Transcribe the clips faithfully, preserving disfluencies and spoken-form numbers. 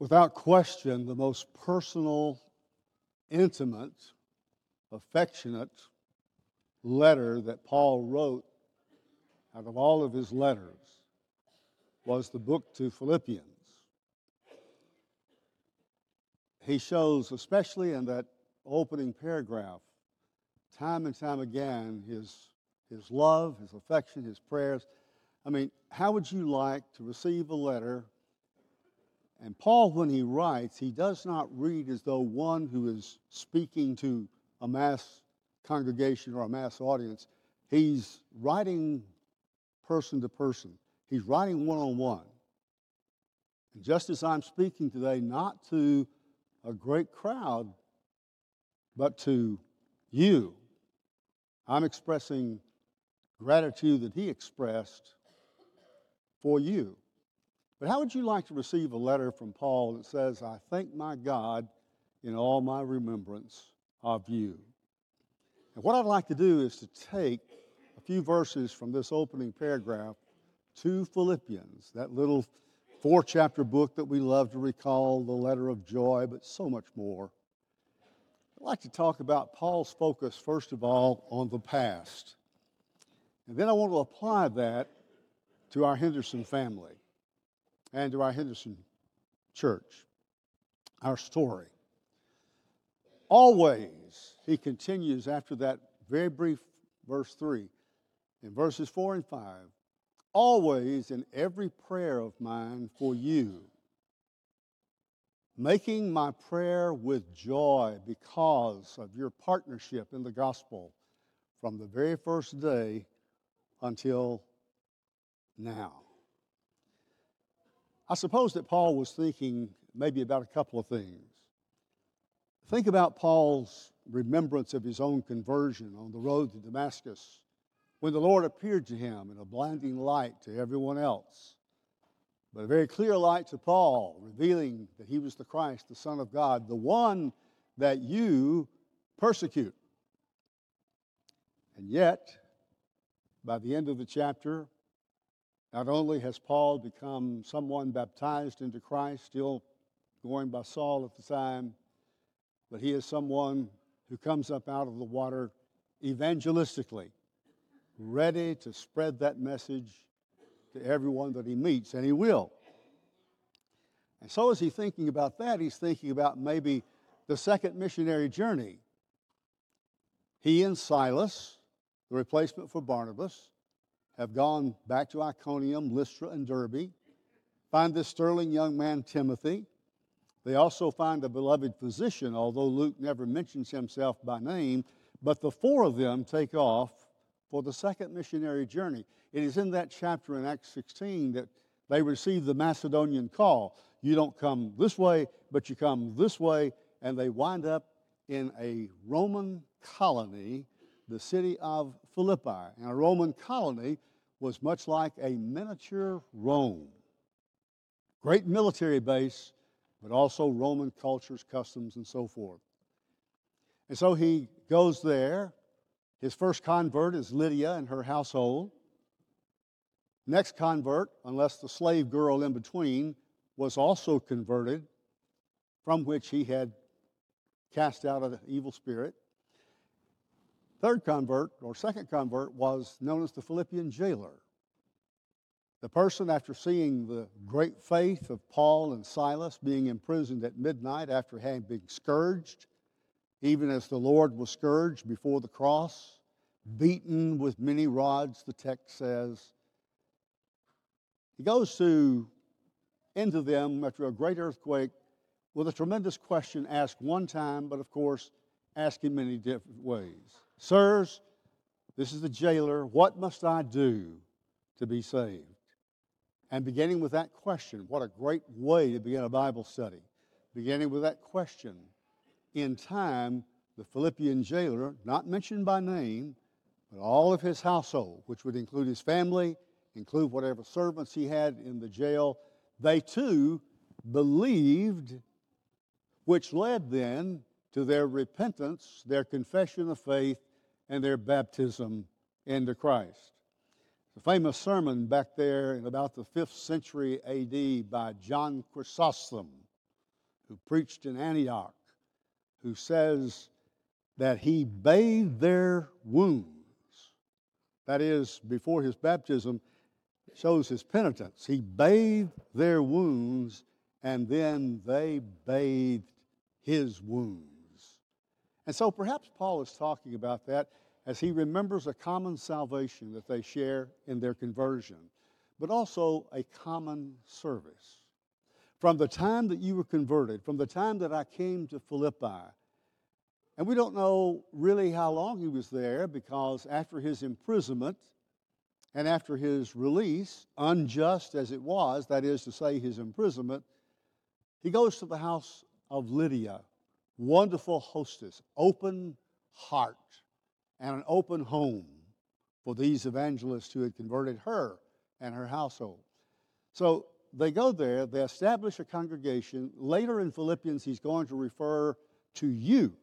Without question, the most personal, intimate, affectionate letter that Paul wrote out of all of his letters was the book to Philippians. He shows, especially in that opening paragraph, time and time again, his, his love, his affection, his prayers. I mean, how would you like to receive a letter? And Paul, when he writes, he does not read as though one who is speaking to a mass congregation or a mass audience. He's writing person to person. He's writing one-on-one. And just as I'm speaking today, not to a great crowd, but to you, I'm expressing gratitude that he expressed for you. But how would you like to receive a letter from Paul that says, I thank my God in all my remembrance of you? And what I'd like to do is to take a few verses from this opening paragraph to Philippians, that little four-chapter book that we love to recall, the letter of joy, but so much more. I'd like to talk about Paul's focus, first of all, on the past. And then I want to apply that to our Henderson family and to our Henderson church, our story. Always, he continues after that very brief verse three, in verses four and five, always in every prayer of mine for you, making my prayer with joy because of your partnership in the gospel from the very first day until now. I suppose that Paul was thinking maybe about a couple of things. Think about Paul's remembrance of his own conversion on the road to Damascus when the Lord appeared to him in a blinding light to everyone else, but a very clear light to Paul, revealing that he was the Christ, the Son of God, the one that you persecute. And yet, by the end of the chapter, not only has Paul become someone baptized into Christ, still going by Saul at the time, but he is someone who comes up out of the water evangelistically, ready to spread that message to everyone that he meets, and he will. And so as he's thinking about that, he's thinking about maybe the second missionary journey. He and Silas, the replacement for Barnabas, have gone back to Iconium, Lystra, and Derbe, find this sterling young man, Timothy. They also find a beloved physician, although Luke never mentions himself by name, but the four of them take off for the second missionary journey. It is in that chapter in Acts sixteen that they receive the Macedonian call. You don't come this way, but you come this way, and they wind up in a Roman colony, the city of Philippi. And a Roman colony was much like a miniature Rome. Great military base, but also Roman cultures, customs, and so forth. And so he goes there. His first convert is Lydia and her household. Next convert, unless the slave girl in between, was also converted, from which he had cast out an evil spirit. Third convert, or second convert, was known as the Philippian jailer. The person, after seeing the great faith of Paul and Silas being imprisoned at midnight after having been scourged, even as the Lord was scourged before the cross, beaten with many rods, the text says, he goes to into them after a great earthquake with a tremendous question asked one time, but of course asked in many different ways. Sirs, this is the jailer, what must I do to be saved? And beginning with that question, what a great way to begin a Bible study. Beginning with that question, in time, the Philippian jailer, not mentioned by name, but all of his household, which would include his family, include whatever servants he had in the jail, they too believed, which led then to their repentance, their confession of faith, and their baptism into Christ. The famous sermon back there in about the fifth century A D by John Chrysostom who preached in Antioch, who says that he bathed their wounds. That is, before his baptism, shows his penitence. He bathed their wounds, and then they bathed his wounds. And so perhaps Paul is talking about that as he remembers a common salvation that they share in their conversion, but also a common service. From the time that you were converted, from the time that I came to Philippi, and we don't know really how long he was there, because after his imprisonment and after his release, unjust as it was, that is to say his imprisonment, he goes to the house of Lydia, wonderful hostess, open heart, and an open home for these evangelists who had converted her and her household. So they go there, they establish a congregation. Later in Philippians, he's going to refer to you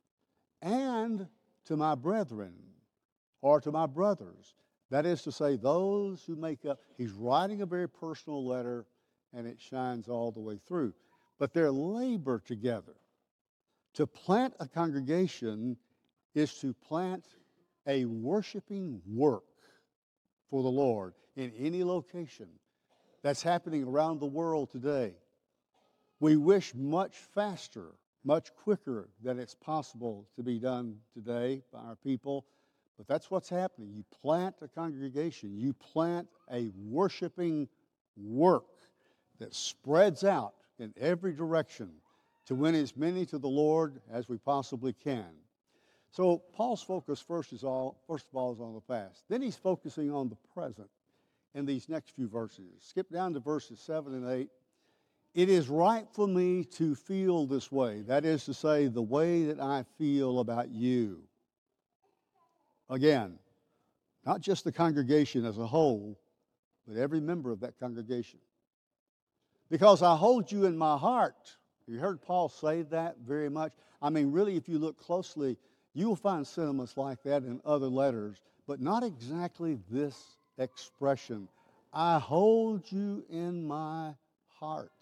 and to my brethren, or to my brothers. That is to say, those who make up. He's writing a very personal letter, and it shines all the way through. But their labor together. To plant a congregation is to plant a worshiping work for the Lord in any location. That's happening around the world today. We wish much faster, much quicker than it's possible to be done today by our people, but that's what's happening. You plant a congregation, you plant a worshiping work that spreads out in every direction to win as many to the Lord as we possibly can. So Paul's focus first is all, first of all, is on the past. Then he's focusing on the present in these next few verses. Skip down to verses seven and eight. It is right for me to feel this way. That is to say, the way that I feel about you. Again, not just the congregation as a whole, but every member of that congregation. Because I hold you in my heart. You heard Paul say that very much. I mean, really, if you look closely, you will find sentiments like that in other letters, but not exactly this expression. I hold you in my heart.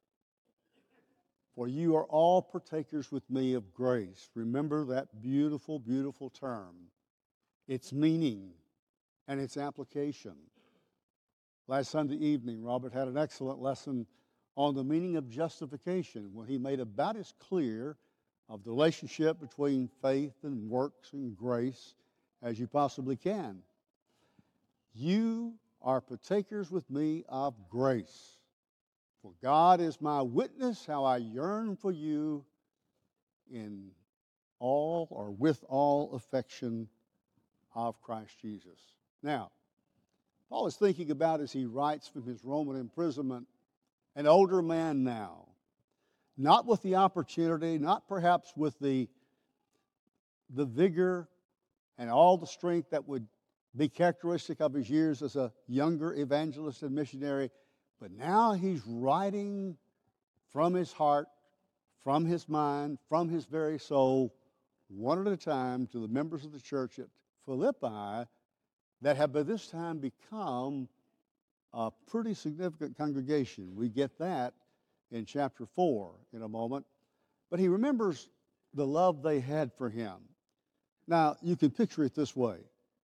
For you are all partakers with me of grace. Remember that beautiful, beautiful term. Its meaning and its application. Last Sunday evening, Robert had an excellent lesson on the meaning of justification when he made about as clear of the relationship between faith and works and grace as you possibly can. You are partakers with me of grace. For God is my witness how I yearn for you in all or with all affection of Christ Jesus. Now, Paul is thinking about, as he writes from his Roman imprisonment, an older man now, not with the opportunity, not perhaps with the, the vigor and all the strength that would be characteristic of his years as a younger evangelist and missionary, but now he's writing from his heart, from his mind, from his very soul, one at a time, to the members of the church at Philippi that have by this time become a pretty significant congregation. We get that in chapter four in a moment. But he remembers the love they had for him. Now, you can picture it this way.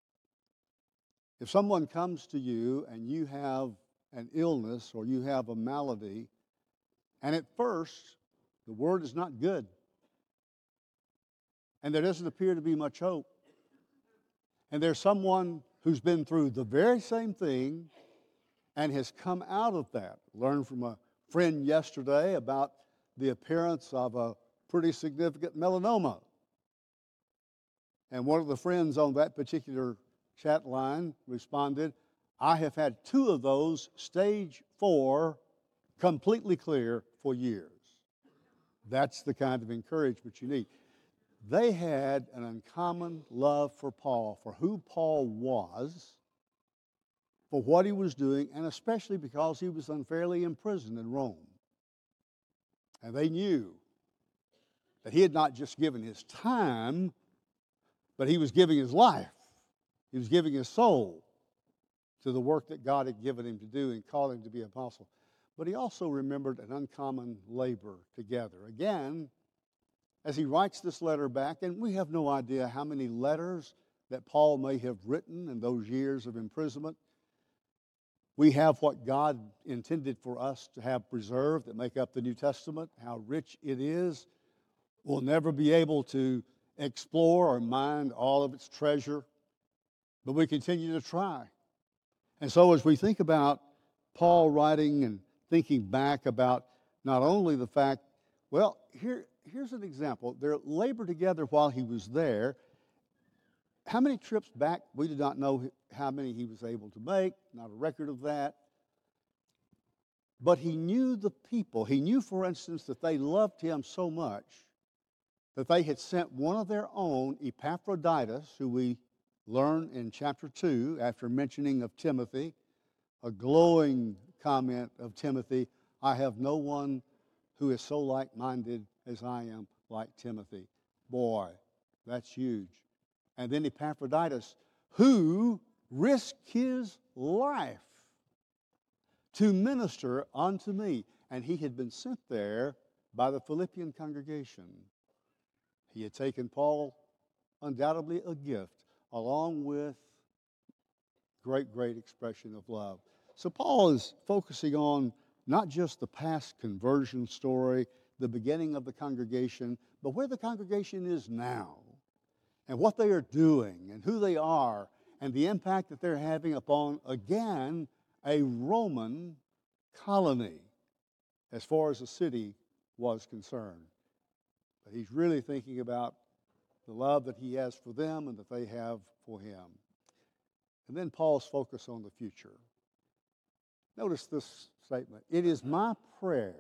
If someone comes to you and you have an illness or you have a malady, and at first the word is not good, and there doesn't appear to be much hope, and there's someone who's been through the very same thing and has come out of that. Learned from a friend yesterday about the appearance of a pretty significant melanoma. And one of the friends on that particular chat line responded, I have had two of those, stage four, completely clear for years. That's the kind of encouragement you need. They had an uncommon love for Paul, for who Paul was, for what he was doing, and especially because he was unfairly imprisoned in Rome. And they knew that he had not just given his time, but he was giving his life. He was giving his soul to the work that God had given him to do and called him to be an apostle. but he also remembered an uncommon labor together. Again, as he writes this letter back, and we have no idea how many letters that Paul may have written in those years of imprisonment. We have what God intended for us to have preserved that make up the New Testament, how rich it is. We'll never be able to explore or mine all of its treasure, but we continue to try. And so as we think about Paul writing and thinking back about not only the fact, well, here, here's an example. They labored together while he was there. How many trips back? We do not know how many he was able to make, not a record of that. But he knew the people. He knew, for instance, that they loved him so much that they had sent one of their own, Epaphroditus, who we learn in chapter two, after mentioning of Timothy, a glowing comment of Timothy, I have no one who is so like-minded as I am like Timothy. Boy, that's huge. And then Epaphroditus, who risked his life to minister unto me. And he had been sent there by the Philippian congregation. He had taken Paul, undoubtedly a gift, along with great, great expression of love. So Paul is focusing on not just the past conversion story, the beginning of the congregation, but where the congregation is now, and what they are doing, and who they are, and the impact that they're having upon, again, a Roman colony, as far as the city was concerned. But he's really thinking about the love that he has for them and that they have for him. And then Paul's focus on the future. Notice this statement. It is my prayer,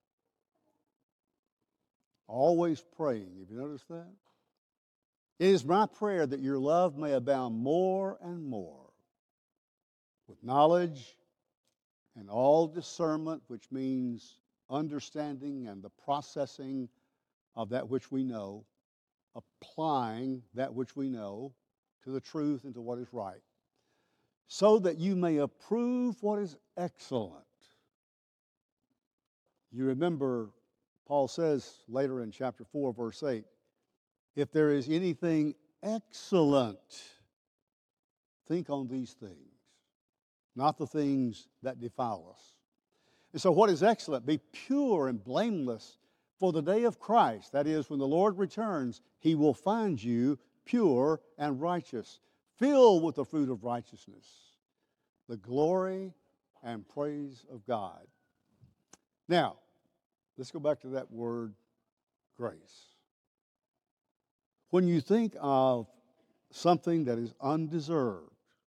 always praying. Have you noticed that? It is my prayer that your love may abound more and more with knowledge and all discernment, which means understanding and the processing of that which we know, applying that which we know to the truth and to what is right, so that you may approve what is excellent. You remember, Paul says later in chapter four, verse eight, if there is anything excellent, think on these things, not the things that defile us. And so what is excellent? Be pure and blameless for the day of Christ. That is, when the Lord returns, he will find you pure and righteous, filled with the fruit of righteousness, the glory and praise of God. Now, let's go back to that word, grace. When you think of something that is undeserved,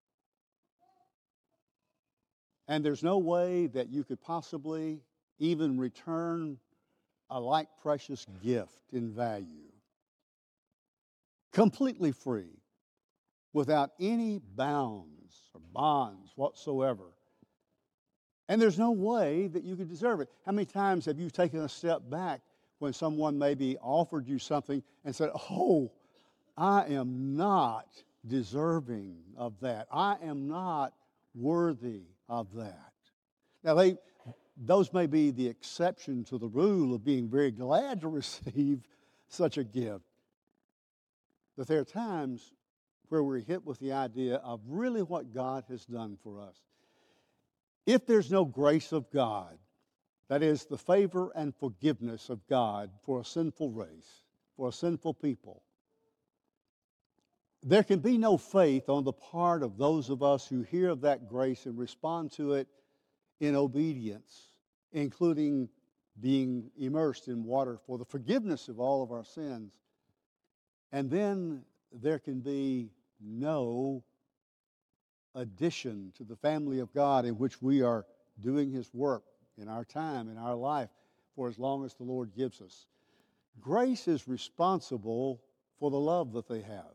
and there's no way that you could possibly even return a like precious gift in value, completely free, without any bounds or bonds whatsoever, and there's no way that you could deserve it. How many times have you taken a step back when someone maybe offered you something and said, oh, I am not deserving of that. I am not worthy of that. Now, they, those may be the exception to the rule of being very glad to receive such a gift. But there are times where we're hit with the idea of really what God has done for us. If there's no grace of God, that is, the favor and forgiveness of God for a sinful race, for a sinful people, there can be no faith on the part of those of us who hear of that grace and respond to it in obedience, including being immersed in water for the forgiveness of all of our sins. And then there can be no addition to the family of God in which we are doing his work in our time, in our life, for as long as the Lord gives us. Grace is responsible for the love that they have.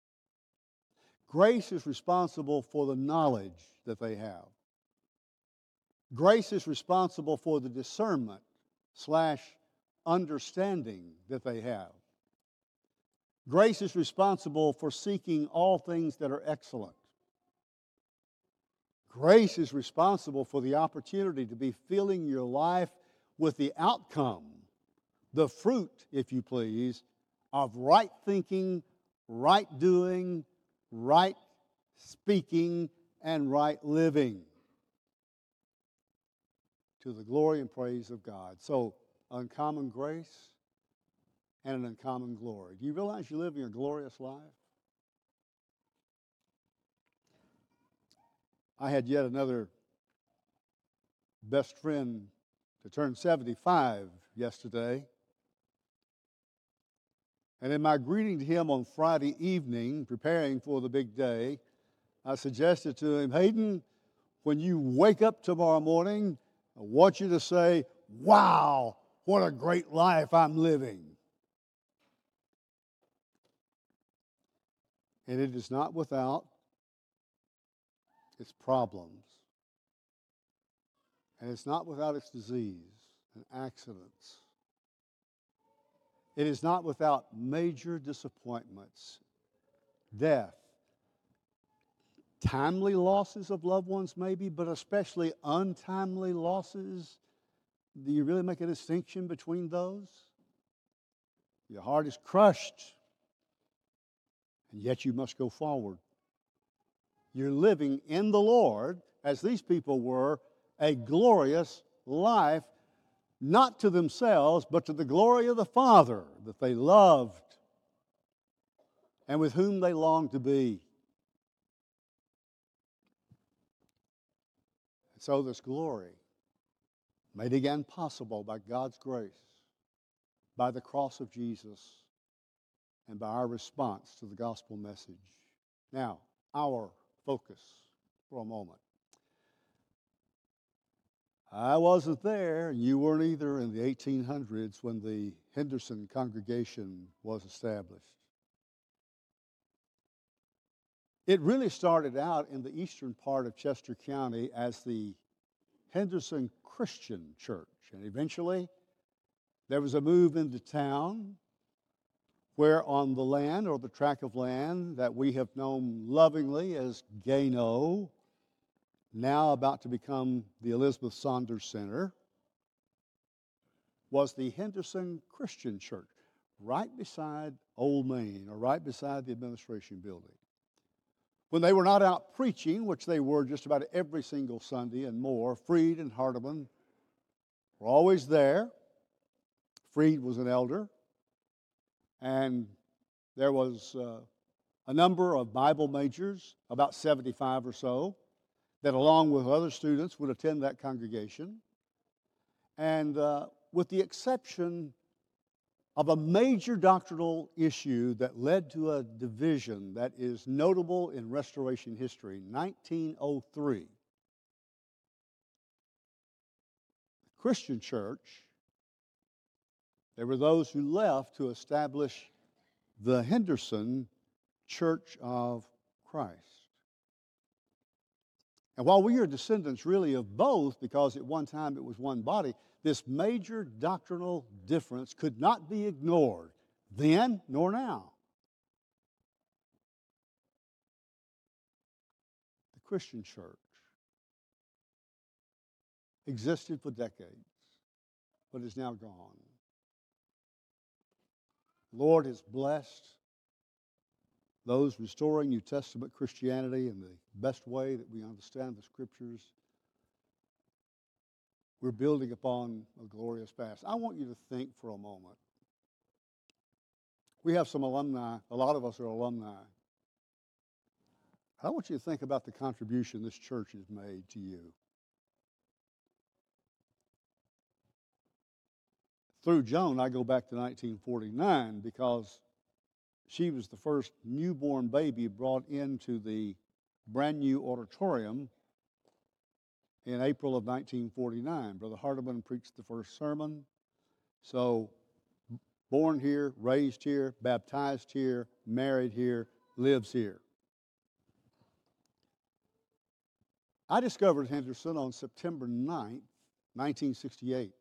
Grace is responsible for the knowledge that they have. Grace is responsible for the discernment slash understanding that they have. Grace is responsible for seeking all things that are excellent. Grace is responsible for the opportunity to be filling your life with the outcome, the fruit, if you please, of right thinking, right doing, right speaking, and right living to the glory and praise of God. So, uncommon grace and an uncommon glory. Do you realize you're living a glorious life? I had yet another best friend to turn seventy-five yesterday. And in my greeting to him on Friday evening, preparing for the big day, I suggested to him, Hayden, when you wake up tomorrow morning, I want you to say, wow, what a great life I'm living. And it is not without its problems. And it's not without its disease and accidents. It is not without major disappointments, death, timely losses of loved ones maybe, but especially untimely losses. Do you really make a distinction between those? Your heart is crushed, and yet you must go forward. You're living in the Lord, as these people were, a glorious life, not to themselves, but to the glory of the Father that they loved and with whom they longed to be. And so this glory, made again possible by God's grace, by the cross of Jesus, and by our response to the gospel message. Now, our focus for a moment. I wasn't there, and you weren't either, in the eighteen hundreds when the Henderson congregation was established. It really started out in the eastern part of Chester County as the Henderson Christian Church, and eventually there was a move into town where on the land, or the tract of land that we have known lovingly as Gano, now about to become the Elizabeth Saunders Center, was the Henderson Christian Church, right beside Old Main, or right beside the administration building. When they were not out preaching, which they were just about every single Sunday and more, Freed and Hardeman were always there. Freed was an elder, and there was uh, a number of Bible majors, about seventy-five or so, that along with other students would attend that congregation. And uh, with the exception of a major doctrinal issue that led to a division that is notable in Restoration history, nineteen oh three, the Christian church, there were those who left to establish the Henderson Church of Christ. And while we are descendants really of both, because at one time it was one body, this major doctrinal difference could not be ignored then nor now. The Christian church existed for decades, but is now gone. The Lord has blessed those restoring New Testament Christianity in the best way that we understand the Scriptures. We're building upon a glorious past. I want you to think for a moment. We have some alumni. A lot of us are alumni. I want you to think about the contribution this church has made to you. Through Joan, I go back to nineteen forty-nine because she was the first newborn baby brought into the brand new auditorium in April of nineteen forty-nine. Brother Hardeman preached the first sermon. So, born here, raised here, baptized here, married here, lives here. I discovered Henderson on September ninth, nineteen sixty-eight.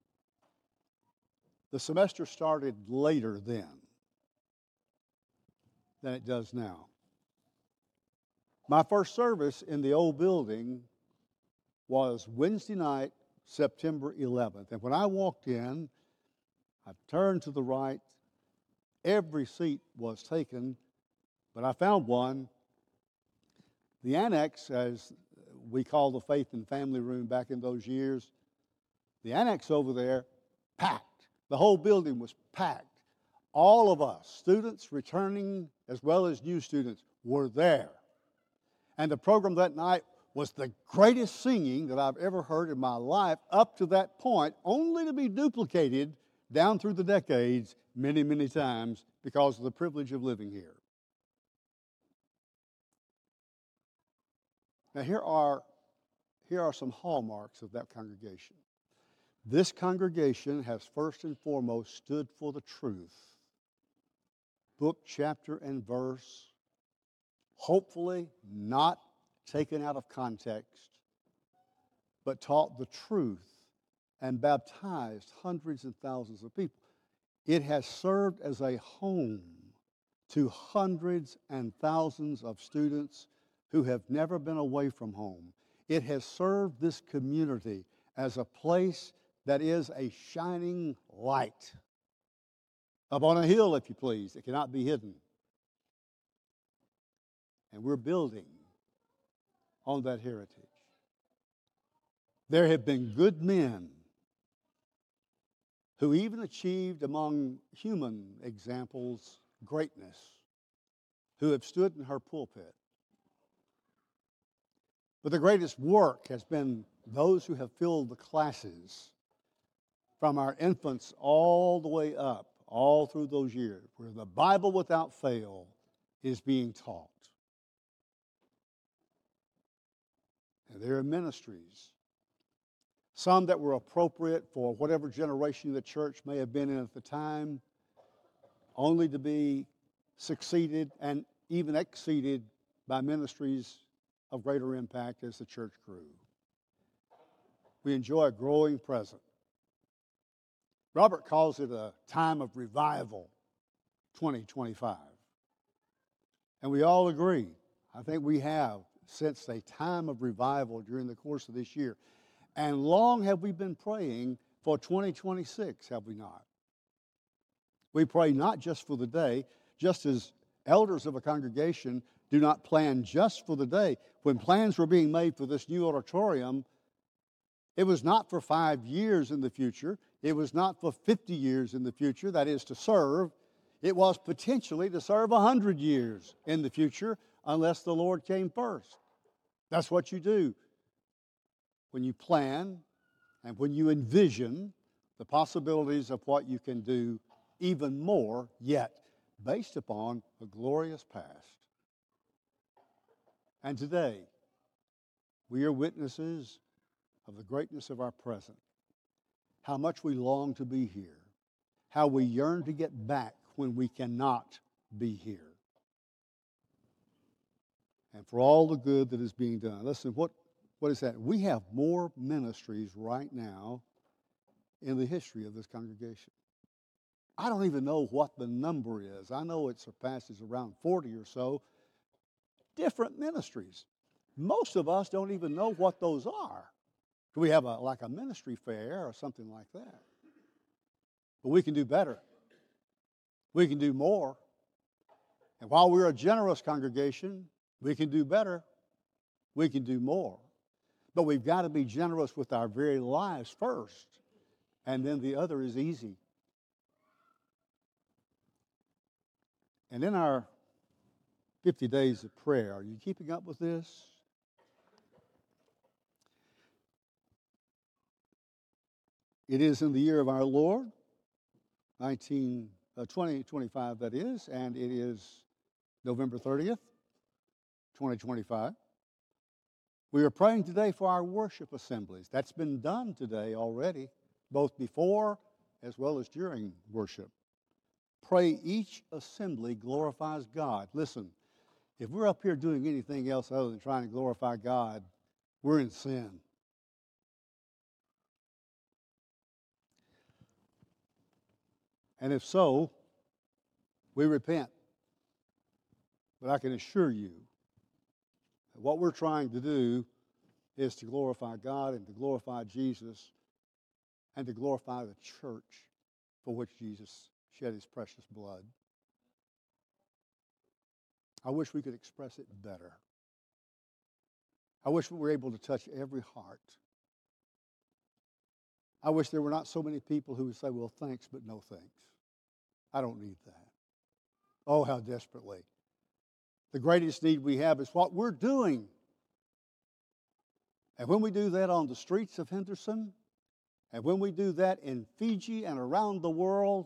The semester started later then than it does now. My first service in the old building was Wednesday night, September eleventh. And when I walked in, I turned to the right. Every seat was taken, but I found one. The annex, as we called the Faith and Family Room back in those years, the annex over there, packed. The whole building was packed. All of us, students returning as well as new students, were there. And the program that night was the greatest singing that I've ever heard in my life up to that point, only to be duplicated down through the decades many, many times because of the privilege of living here. Now, here are, here are some hallmarks of that congregation. This congregation has first and foremost stood for the truth, book, chapter, and verse, hopefully not taken out of context, but taught the truth and baptized hundreds and thousands of people. It has served as a home to hundreds and thousands of students who have never been away from home. It has served this community as a place that is a shining light up on a hill, if you please. It cannot be hidden. And we're building on that heritage. There have been good men who even achieved among human examples greatness, who have stood in her pulpit. But the greatest work has been those who have filled the classes from our infants all the way up, all through those years, where the Bible without fail is being taught. And there are ministries, some that were appropriate for whatever generation the church may have been in at the time, only to be succeeded and even exceeded by ministries of greater impact as the church grew. We enjoy a growing present. Robert calls it a time of revival, twenty twenty-five. And we all agree. I think we have sensed a time of revival during the course of this year. And long have we been praying for twenty twenty-six, have we not? We pray not just for the day, just as elders of a congregation do not plan just for the day. When plans were being made for this new auditorium, it was not for five years in the future. It was not for fifty years in the future, that is to serve. It was potentially to serve one hundred years in the future unless the Lord came first. That's what you do when you plan and when you envision the possibilities of what you can do even more yet based upon a glorious past. And today, we are witnesses of the greatness of our present, how much we long to be here, how we yearn to get back when we cannot be here, and for all the good that is being done. Listen, what, what is that? We have more ministries right now in the history of this congregation. I don't even know what the number is. I know it surpasses around forty or so different ministries. Most of us don't even know what those are. We have a, like a ministry fair or something like that. But we can do better. We can do more. And while we're a generous congregation, we can do better. We can do more. But we've got to be generous with our very lives first. And then the other is easy. And in our fifty days of prayer, are you keeping up with this? It is in the year of our Lord, nineteen, uh, twenty twenty-five that is, and it is November thirtieth, twenty twenty-five. We are praying today for our worship assemblies. That's been done today already, both before as well as during worship. Pray each assembly glorifies God. Listen, if we're up here doing anything else other than trying to glorify God, we're in sin. And if so, we repent. But I can assure you What we're trying to do is to glorify God and to glorify Jesus and to glorify the church for which Jesus shed his precious blood. I wish we could express it better. I wish we were able to touch every heart. I wish there were not so many people who would say, well, thanks, but no thanks. I don't need that. Oh, how desperately. The greatest need we have is what we're doing. And when we do that on the streets of Henderson, and when we do that in Fiji and around the world,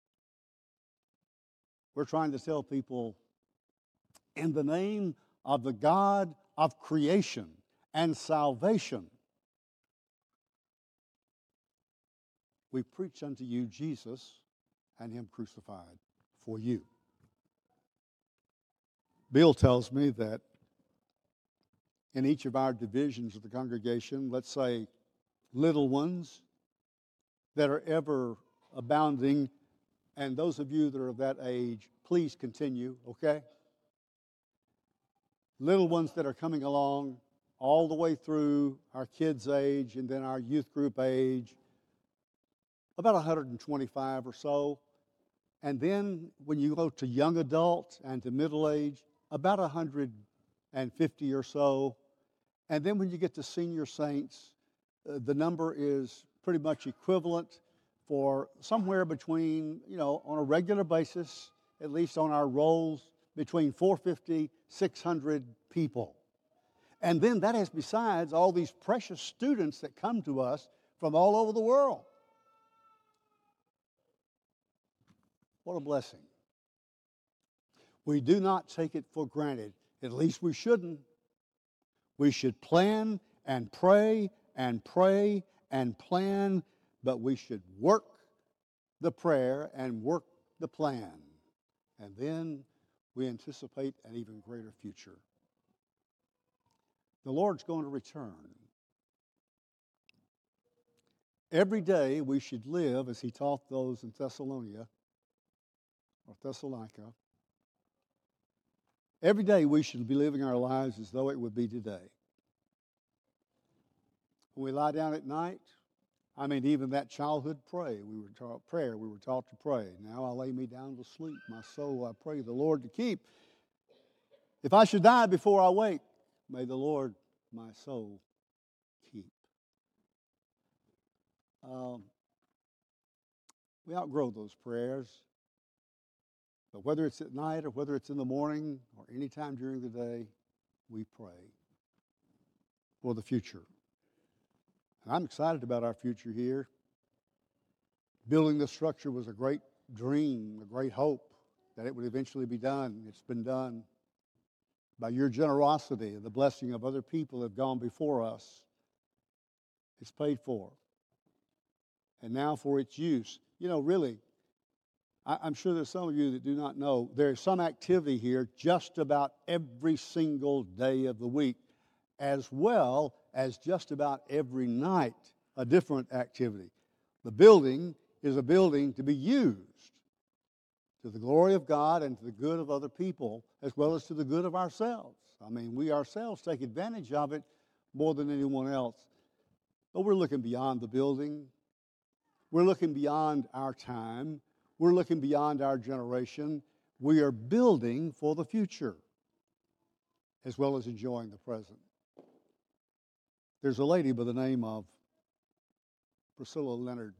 we're trying to tell people, in the name of the God of creation and salvation, we preach unto you Jesus and him crucified for you. Bill tells me that in each of our divisions of the congregation, let's say little ones that are ever abounding, and those of you that are of that age, please continue, okay? Little ones that are coming along all the way through our kids' age and then our youth group age, about one hundred twenty-five or so. And then when you go to young adult and to middle age, about one hundred fifty or so. And then when you get to senior saints, uh, the number is pretty much equivalent for somewhere between, you know, on a regular basis, at least on our rolls, between four hundred fifty, six hundred people. And then that is besides all these precious students that come to us from all over the world. What a blessing. We do not take it for granted. At least we shouldn't. We should plan and pray and pray and plan, but we should work the prayer and work the plan. And then we anticipate an even greater future. The Lord's going to return. Every day we should live as he taught those in Thessalonica or Thessalonica. Every day we should be living our lives as though it would be today. When we lie down at night, I mean, even that childhood pray, we were taught prayer, we were taught to pray. Now I lay me down to sleep. My soul I pray the Lord to keep. If I should die before I wake, may the Lord my soul keep. Um, we outgrow those prayers. But whether it's at night or whether it's in the morning or any time during the day, we pray for the future. And I'm excited about our future here. Building this structure was a great dream, a great hope that it would eventually be done. It's been done by your generosity and the blessing of other people that have gone before us. It's paid for. And now for its use. You know, really, I'm sure there's some of you that do not know, there's some activity here just about every single day of the week, as well as just about every night, a different activity. The building is a building to be used to the glory of God and to the good of other people, as well as to the good of ourselves. I mean, we ourselves take advantage of it more than anyone else. But we're looking beyond the building. We're looking beyond our time. We're looking beyond our generation. We are building for the future, as well as enjoying the present. There's a lady by the name of Priscilla Leonard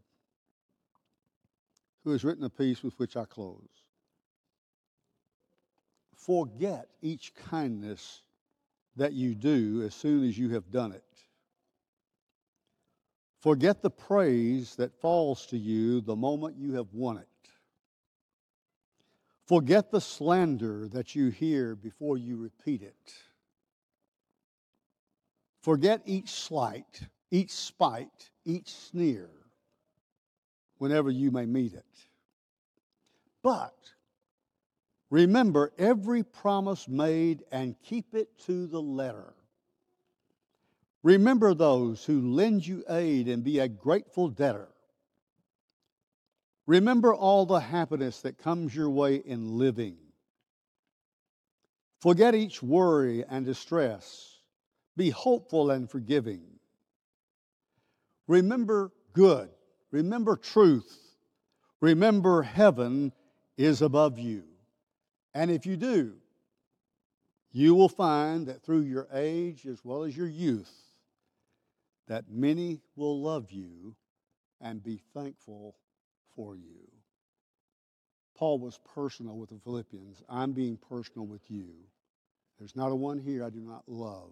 who has written a piece with which I close. Forget each kindness that you do as soon as you have done it. Forget the praise that falls to you the moment you have won it. Forget the slander that you hear before you repeat it. Forget each slight, each spite, each sneer whenever you may meet it. But remember every promise made and keep it to the letter. Remember those who lend you aid and be a grateful debtor. Remember all the happiness that comes your way in living. Forget each worry and distress. Be hopeful and forgiving. Remember good. Remember truth. Remember heaven is above you. And if you do, you will find that through your age as well as your youth, that many will love you and be thankful for you. Paul was personal with the Philippians. I'm being personal with you. There's not a one here I do not love.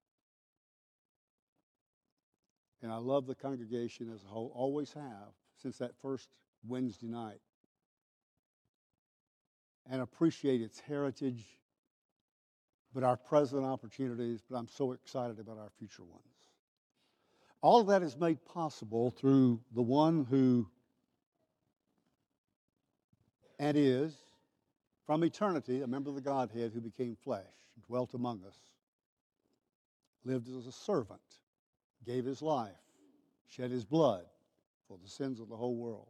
And I love the congregation as a whole, always have, since that first Wednesday night. And appreciate its heritage, but our present opportunities, but I'm so excited about our future ones. All of that is made possible through the one who, and is, from eternity, a member of the Godhead who became flesh, dwelt among us, lived as a servant, gave his life, shed his blood for the sins of the whole world.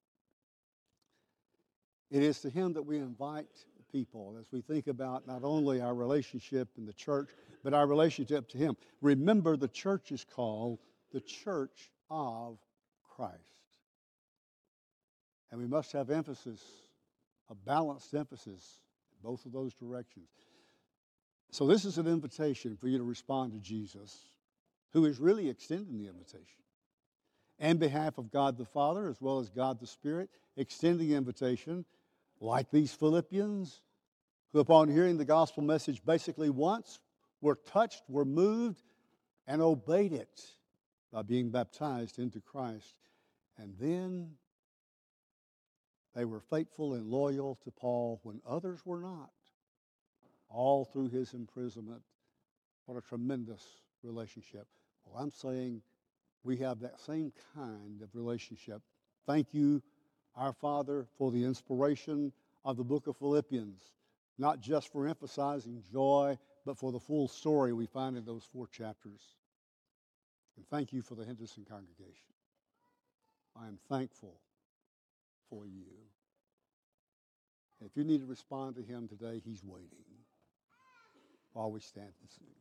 It is to him that we invite people as we think about not only our relationship in the church, but our relationship to him. Remember, the church is called the Church of Christ. And we must have emphasis, a balanced emphasis in both of those directions. So this is an invitation for you to respond to Jesus, who is really extending the invitation. On behalf of God the Father, as well as God the Spirit, extending the invitation, like these Philippians, who upon hearing the gospel message basically once, were touched, were moved, and obeyed it by being baptized into Christ. And then they were faithful and loyal to Paul when others were not, all through his imprisonment. What a tremendous relationship. Well, I'm saying we have that same kind of relationship. Thank you, our Father, for the inspiration of the book of Philippians, not just for emphasizing joy, but for the full story we find in those four chapters. And thank you for the Henderson congregation. I am thankful for you. If you need to respond to him today, he's waiting while we stand and sing.